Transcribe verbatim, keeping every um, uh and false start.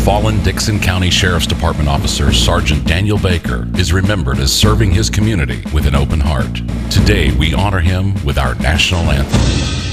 fallen Dixon County Sheriff's Department officer Sergeant Daniel Baker is remembered as serving his community with an open heart. Today we honor him with our national anthem.